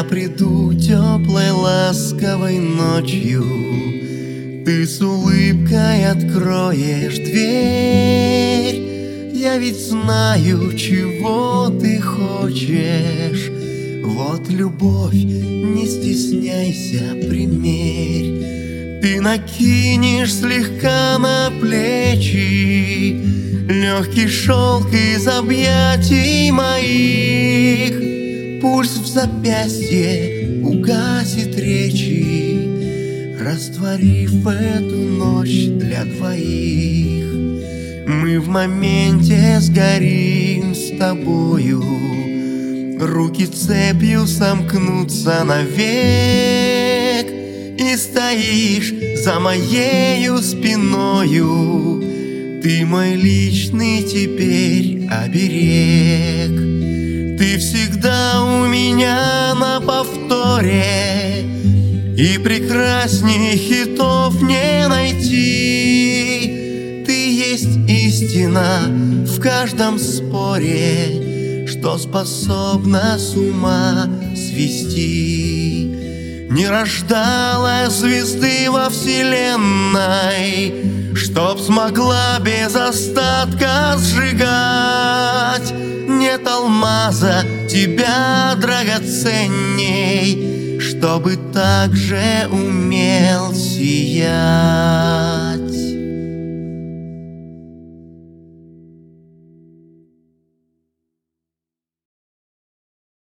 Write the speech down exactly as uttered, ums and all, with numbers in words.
Я приду теплой ласковой ночью, ты с улыбкой откроешь дверь. Я ведь знаю, чего ты хочешь. Вот любовь, не стесняйся, примерь. Ты накинешь слегка на плечи легкий шелк из объятий моих. Пульс в запястье угасит речи, растворив эту ночь для двоих. Мы в моменте сгорим с тобою, руки цепью сомкнутся навек. И стоишь за моею спиною, ты мой личный теперь оберег. Ты всегда у меня на повторе, и прекрасней хитов не найти. Ты есть истина в каждом споре, что способна с ума свести. Не рождалась звезды во вселенной, чтоб смогла без остатка сжигать. Нет алмаза тебя драгоценней, чтобы так же умел сиять.